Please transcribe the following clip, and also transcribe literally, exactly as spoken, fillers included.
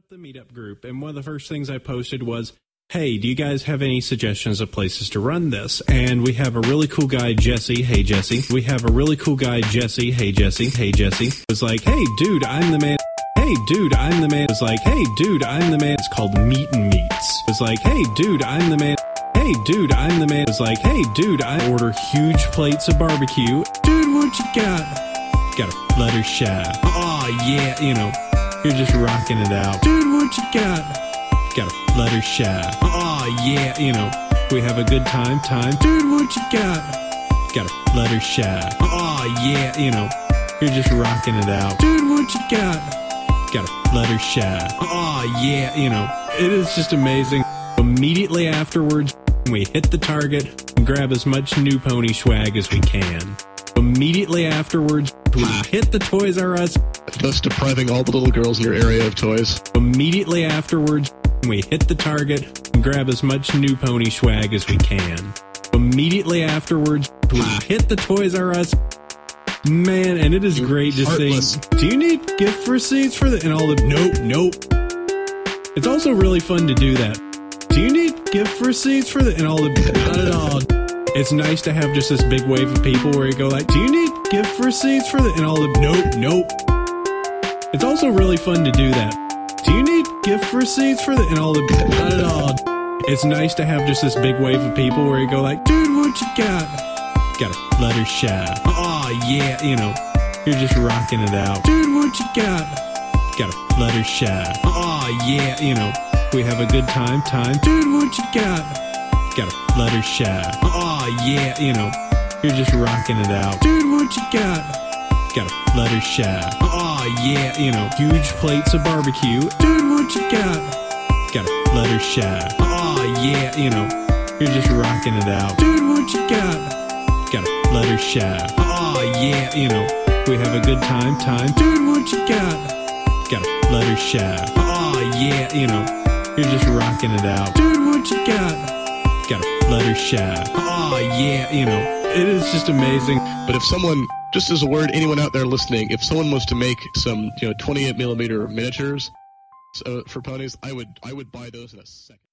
up the meetup group, and one of the first things I posted was, hey, do you guys have any suggestions of places to run this? And we have a really cool guy, Jesse. Hey, Jesse. We have a really cool guy, Jesse. Hey, Jesse. Hey, Jesse. Was like, hey, dude, I'm the man. Hey, dude, I'm the man. Was like, hey, dude, I'm the man. It's called Meat and Meats. Was like, hey, dude, I'm the man. Hey, dude, I'm the man. Was like, hey, dude, I order huge plates of barbecue. Dude, what you got? Got a Fluttershy. Oh, yeah, you know, you're just rocking it out. Dude, what you got? Got a Fluttershy. Oh, yeah, you know, we have a good time, time. Dude, what you got? Got a Fluttershy. Oh, yeah, you know, you're just rocking it out. Dude, what you got? Got a Fluttershy. Oh, yeah, you know, it is just amazing. Immediately afterwards, we hit the target and grab as much new pony swag as we can. Immediately afterwards, we hit the Toys R Us, thus depriving all the little girls in your area of toys. Immediately afterwards, we hit the target and grab as much new pony swag as we can. Immediately afterwards, we hit the Toys R Us. Man, and it is You're great just saying, do you need gift receipts for the, and all the, nope, nope. It's also really fun to do that. Do you need gift receipts for the, and all the, not at all. It's nice to have just this big wave of people where you go like, do you need gift receipts for the, and all the, nope, nope. It's also really fun to do that. Do you need gift receipts for the, and all the, not at all. It's nice to have just this big wave of people where you go like, dude, what you got? Got a Fluttershy. Oh, yeah, you know, you're just rocking it out. Dude, what you got? Got a Fluttershy. Oh, yeah, you know, we have a good time, time. Dude, what you got? Got a Fluttershy. Oh, yeah, you know, you're just rocking it out. Dude, what you got? Got a Fluttershy. Oh, yeah, you know, huge plates of barbecue. Dude, what you got? Got a Fluttershy. Oh, yeah, you know, you're just rocking it out. Dude, what you got? Got a Fluttershy. Oh, yeah, you know, we have a good time, time. Dude, what you got? Got a Fluttershy. Oh, yeah, you know, you're just rocking it out. Dude, what you got? Got a Fluttershy. Oh, yeah, you know, it is just amazing. But if someone, just as a word, anyone out there listening, if someone was to make some, you know, twenty-eight millimeter miniatures uh, for ponies, I would, I would buy those in a second.